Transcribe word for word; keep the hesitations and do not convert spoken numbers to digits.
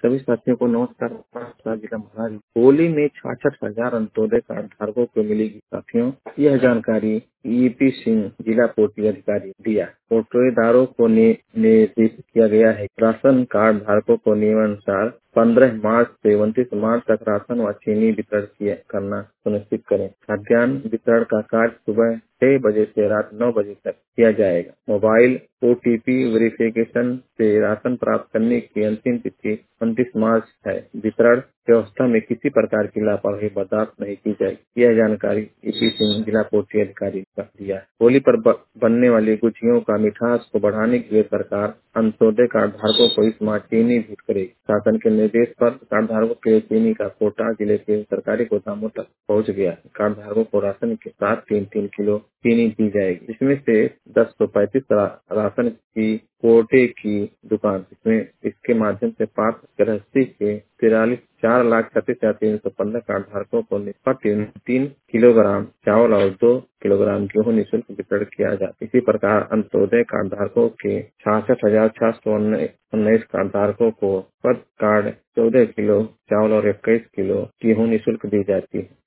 सभी साथियों को नमस्कार। नमस्कार जिला महाराज। होली में छियासठ हजार अंत्योदय कार्ड धारकों को मिलेगी साथियों, यह जानकारी ईपी सिंह जिला पूर्ति अधिकारी दिया। फोटोदारों को नि- निर्देशित किया गया है। राशन कार्ड धारकों को नियमानुसार पंद्रह मार्च से उनतीस मार्च तक राशन व चीनी वितरण किया करना सुनिश्चित करें। खाद्यान्न वितरण का कार्य सुबह छह बजे से रात नौ बजे तक किया जाएगा। मोबाइल ओटीपी वेरिफिकेशन से राशन प्राप्त करने की अंतिम तिथि उनतीस मार्च है। वितरण व्यवस्था में किसी प्रकार की लापरवाही बर्दाश्त नहीं की जाएगी। यह जानकारी ईपी सिंह जिला पूर्ति अधिकारी का दिया। होली पर ब- बनने वाली गुजियों का मिठास को बढ़ाने के लिए सरकार अंत्योदय कार्ड धारकों को इस माह चीनी भेंट करेगी। शासन के निर्देश पर कार्ड धारकों के लिए चीनी का कोटा जिले के सरकारी गोदामों तक पहुंच गया है। कार्ड धारकों को राशन के साथ तीन तीन किलो चीनी दी जाएगी। इसमें से दस सौ पैंतीस रा, राशन की कोटे की दुकान, इसमें इसके माध्यम से पात्र गृहस्थी के तिरालीस चार लाख छत्तीस हजार तीन सौ पंद्रह कार्ड धारकों को तीन तीन किलोग्राम चावल और दो किलोग्राम गेहूं निःशुल्क वितरण किया जाता है। इसी प्रकार अंत्योदय कार्ड धारकों के छियासठ हजार छह सौ उन्नीस कार्ड धारकों को पर कार्ड चौदह किलो चावल और इक्कीस किलो गेहूं निःशुल्क दी जाती है।